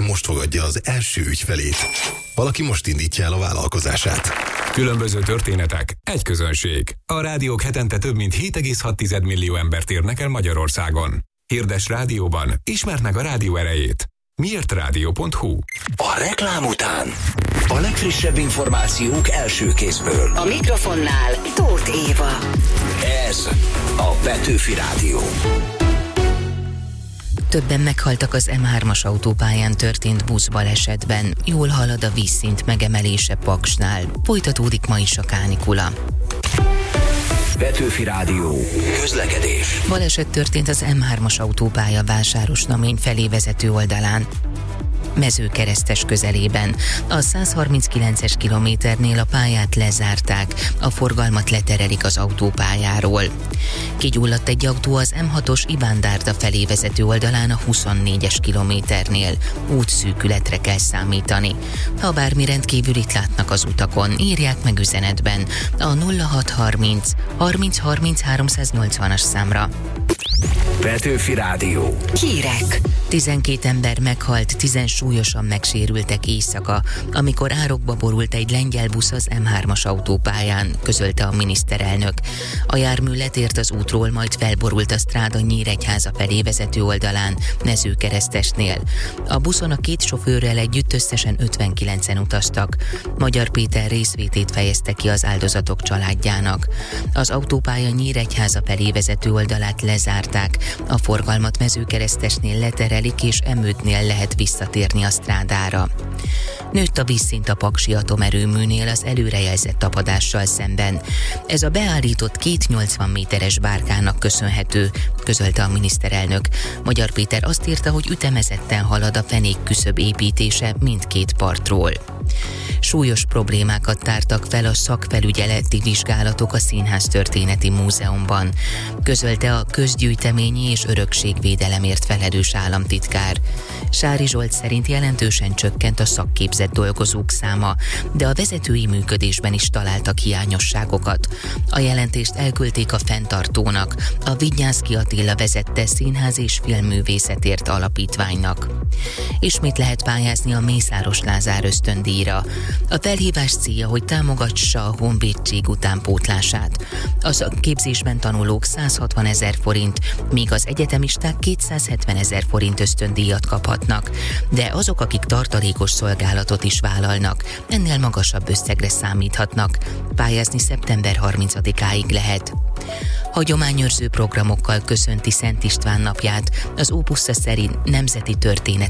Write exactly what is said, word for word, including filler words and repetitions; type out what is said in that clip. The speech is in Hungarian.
most fogadja az első ügyfelét. Valaki most indítja el a vállalkozását. Különböző történetek, egy közönség. A rádiók hetente több mint hét egész hat millió embert érnek el Magyarországon. Hirdess rádióban, ismerd meg a rádió erejét. miért rádió pont hu. A reklám után a legfrissebb információk első kézből. A mikrofonnál Tóth Éva. Ez a Petőfi Rádió. Többen meghaltak az em hármas autópályán történt buszbalesetben. Jól halad a vízszint megemelése Paksnál. Folytatódik ma is a kánikula. Petőfi Rádió. Közlekedés. Baleset történt az em hármas autópálya Vásárosnamény felé vezető oldalán, Mezőkeresztes közelében. A száz harminckilences kilométernél a pályát lezárták, a forgalmat leterelik az autópályáról. Kigyulladt egy autó az em hatos Iván-Dárda felé vezető oldalán a huszonnégyes kilométernél. Útszűkületre kell számítani. Ha bármi rendkívül itt látnak az utakon, írják meg üzenetben a nulla hat harminc harminc harminc háromszáznyolcvanas számra. Petőfi Rádió. Hírek. tizenkét ember meghalt, tízen súlyosan megsérültek éjszaka, amikor árokba borult egy lengyel busz az em hármas autópályán, közölte a miniszterelnök. A jármű letért az útról, majd felborult a Stráda Nyíregyháza felé vezető oldalán, Mezőkeresztesnél. A buszon a két sofőrrel együtt összesen ötvenkilencen utaztak. Magyar Péter részvétét fejezte ki az áldozatok családjának. Az autópálya Nyíregyháza felé vezető oldalát lezárták, a forgalmat Mezőkeresztesnél leterelik, és Emődnél lehet visszatérni a Strádára. Nőtt a vízszint a paksi atomerőműnél az előrejelzett tapadással szemben. Ez a beállított két nyolcvan méteres bárkának köszönhető, közölte a miniszterelnök. Magyar Péter azt írta, hogy ütemezetten halad a fenékküszöb építése mindkét partról. Súlyos problémákat tártak fel a szakfelügyeleti vizsgálatok a Színháztörténeti Múzeumban, közölte a közgyűjteményi és örökségvédelemért felelős államtitkár. Sári Zsolt szerint jelentősen csökkent a szakképzett dolgozók száma, de a vezetői működésben is találtak hiányosságokat. A jelentést elküldték a fenntartónak, a Vigyánszky Attila vezette Színház és Filmművészetért Alapítványnak. Ismét lehet pályázni a Mészáros Lázár ösztöndíjra. A felhívás célja, hogy támogassa a honvédség utánpótlását. A szakképzésben tanulók száz hatvan ezer forint, míg az egyetemisták kétszázhetven ezer forint ösztöndíjat kaphatnak, de azok, akik tartalékos szolgálatot is vállalnak, ennél magasabb összegre számíthatnak. Pályázni szeptember harmincadikáig lehet. Hagyományőrző programokkal köszönti Szent István napját az Óbussza szerint Nemzeti Történeti